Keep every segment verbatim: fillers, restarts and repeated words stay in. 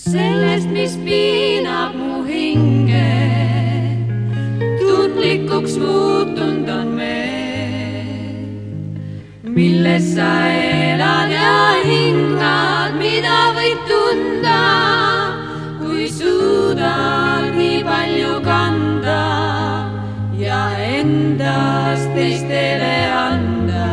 sellest, mis piinab mu hinge, tundlikuks muutunud on meil, milles sa elad ja hingad, mida võid tunda, kui suudad nii palju kanda ja endast teistele anda.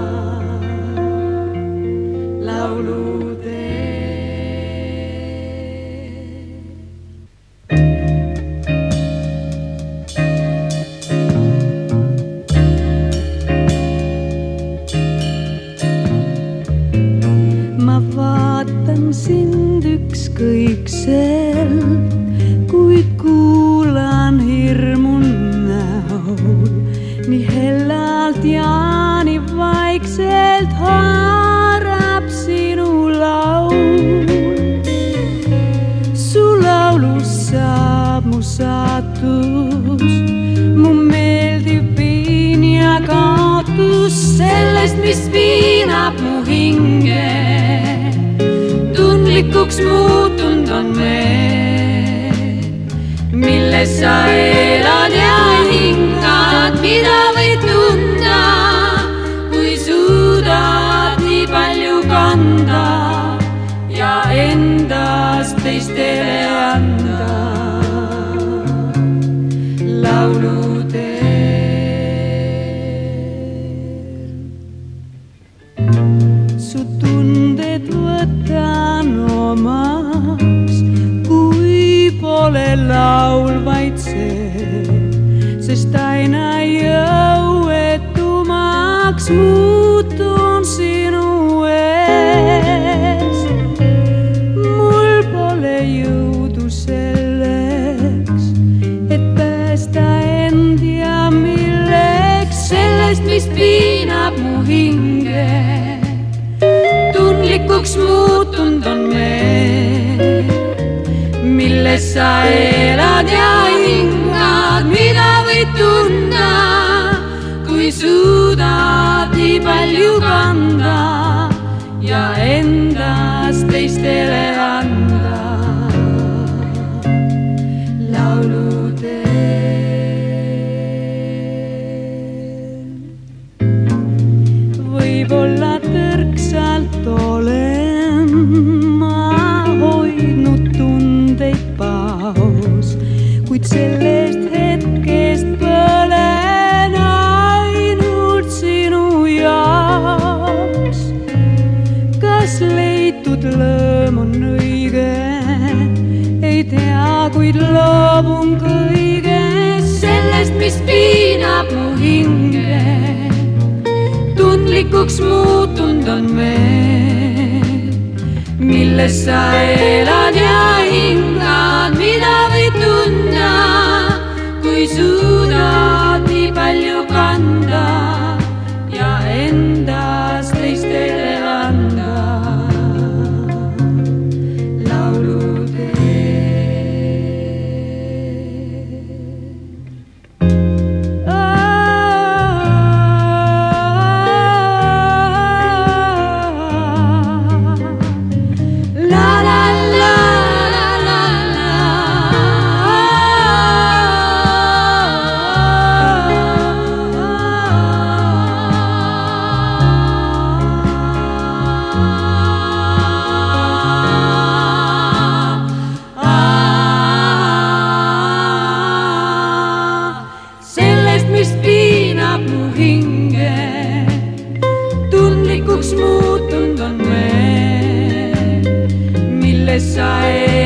Sind ükskõikselt, kuid kuulan hirmun näol, nii hellalt ja nii vaikselt haarab sinu laul. Su laulus saab mu saatus, mu meeldiv piin ja kaotus, sellest, mis piinab mu hinge, tundlikuks muutunud on meil, milles sa elad ja hingad, mida võid tunda, kui suudad nii palju kanda ja endast teistele anda. Lauluteel su tunded võtan omaks, kui pole laul vaid see, sest aina jõuetumaks muutun sinu ees. Mul pole jõudu selleks, et päästa end ja milleks, sellest, mis piinab mu hinge, tundlikuks muutunud on meil, milles sa elad ja hingad, mida võid tunda, kui suudad nii palju kanda ja endast teistele anda. Lauluteel võib-olla tõrksalt olen ma hoidnud tundeid paos, kuid sellest hetkest põlen ainult sinu jaoks. Kas leitud lõõm on õige, ei tea, kuid loobun kõigest, sellest, mis piinab mu hinge, tundlikuks muutunud on meil, milles sa elad ja hingad, mida võid tunda, kui suudad nii palju kanda ja endast teistele anda. Mis piinab mu hinge, tundlikuks muutunud on meil, milles sa elad.